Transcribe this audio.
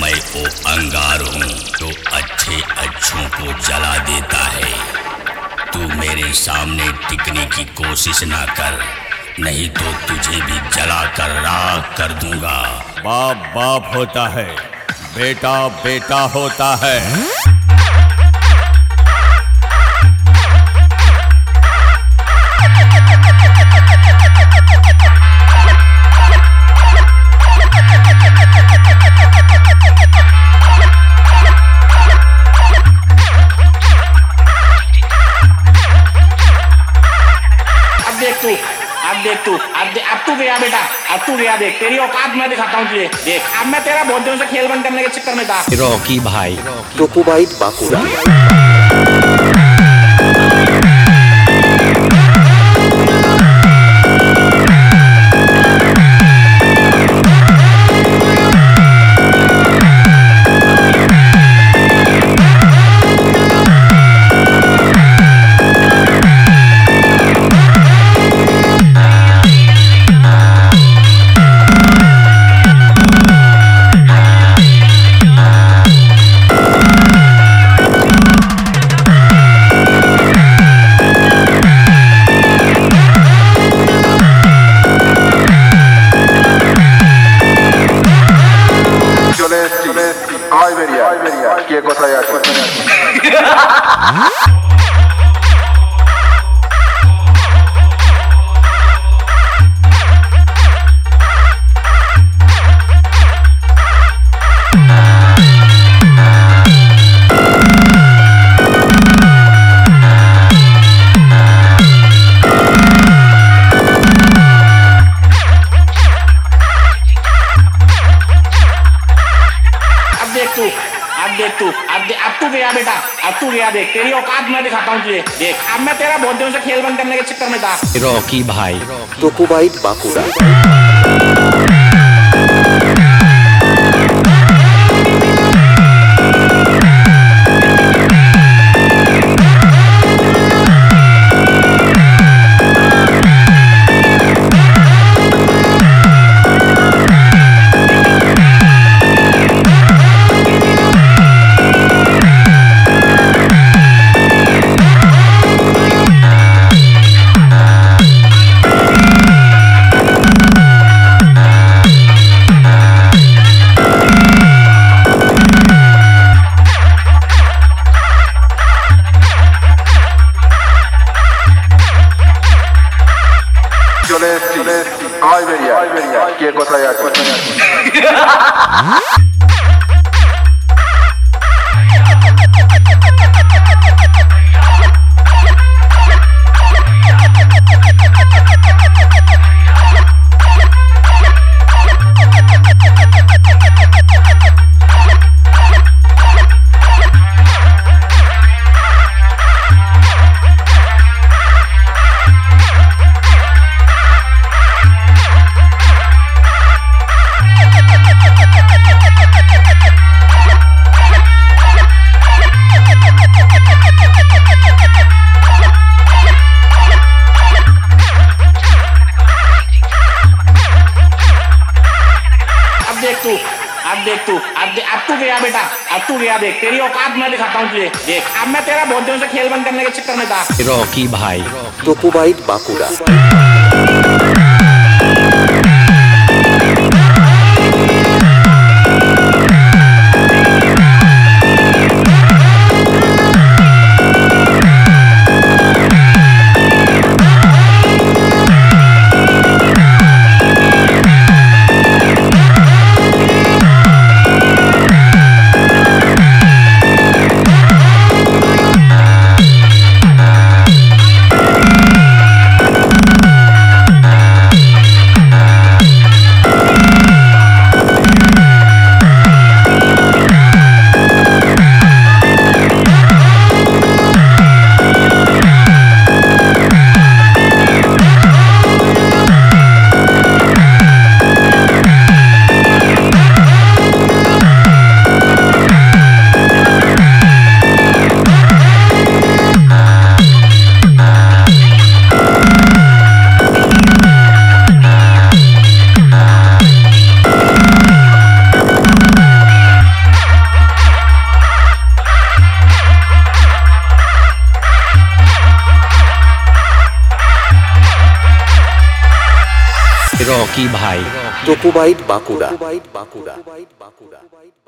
मैं वो अंगार हूँ जो अच्छे अच्छों को जला देता है। तू मेरे सामने टिकने की कोशिश ना कर, नहीं तो तुझे भी जला कर राख कर दूंगा। बाप बाप होता है, बेटा बेटा होता है। अब तू गया बेटा, अब तू गया। देख तेरी औकात मैं दिखाता हूँ तुझे। देख अब मैं तेरा बहुत दिनों से खेल बंद करने के चक्कर में था। रॉकी भाई टोपू भाई बांकुड़ा। কে কোথায় আছে? अब तू गया बेटा, अब तू गया। देख तेरी औकात मैं दिखाता हूँ तुझे। देख अब मैं तेरा बहुत दिनों से खेल बंद करने के चक्कर में था। रॉकी भाई टोपू भाई बांकुड़ा। আয় বেরিয়া কে কোথায় আছে? अब तू गया बेटा, अब तू गया। देख तेरी औकात मैं दिखाता हूँ तुझे। देख अब मैं तेरा बहुत दिनों से खेल बंद करने के चक्कर में था। रॉकी भाई टोपू भाई बांकुड़ा। रॉकी भाई। टोपू बाइट बांकुड़ा।